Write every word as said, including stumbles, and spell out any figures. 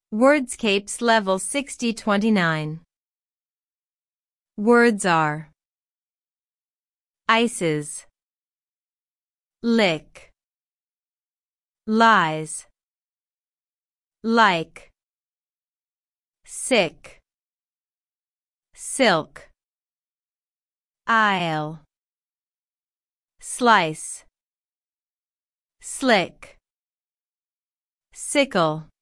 Wordscapes Level sixty twenty-nine. Words are ices, lick, lies, like, sick, silk, aisle, slice, slick, sickle.